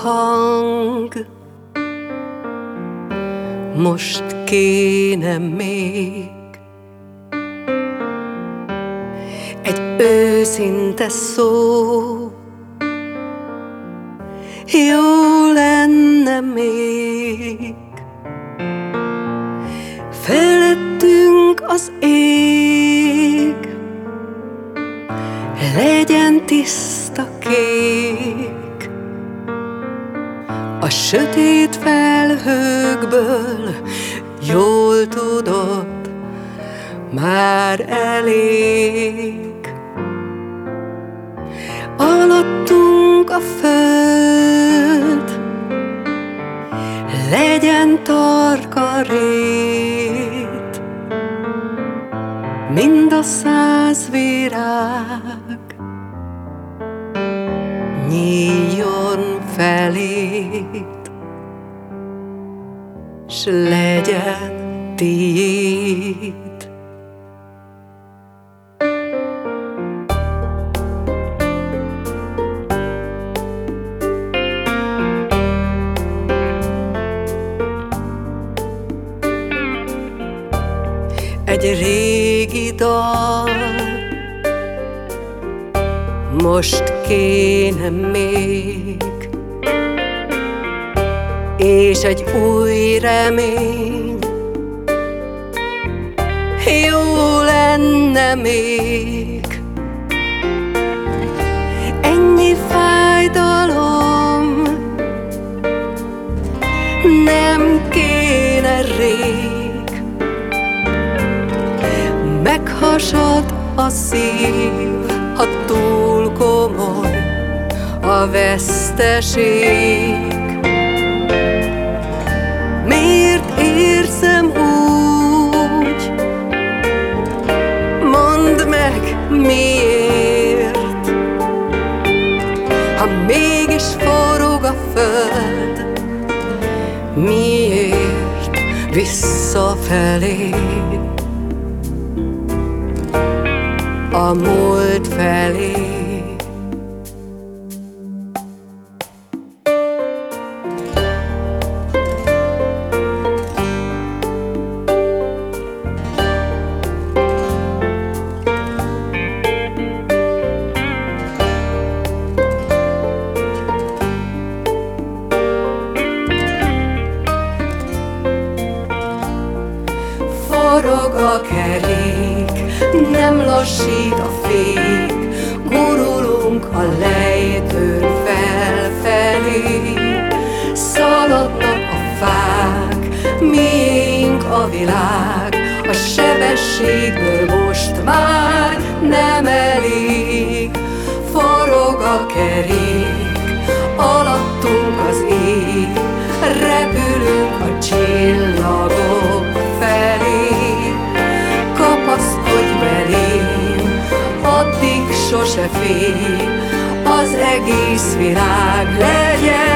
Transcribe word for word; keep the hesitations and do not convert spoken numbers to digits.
hang, most kéne még egy őszinte szó, jó lenne még. Felettünk az ég, legyen tiszta kék, a sötét felhőkből jól tudod, már elég. Alattunk a föld, legyen tarka rét, mind a száz virág nyíljon felét, s legyen tiéd. Egy régi dal, most kéne még, és egy új remény, jó lenne még. Ennyi fájdalom nem kéne rég, meghasad a szív, ha túl komoly a veszteség. Miért érzem úgy? Mondd meg, miért? Ha mégis forog a föld, miért visszafelé? A múlt felé. Forog a kerék, nem lassít a fék, gurulunk a lejtőn felfelé. Szaladnak a fák, miénk a világ, a sebességből most már nem elég. Forog a kerék, alattunk az ég, repülünk a csillagok felé. Kapaszkodj belém, addig sose félj, az egész világ legyen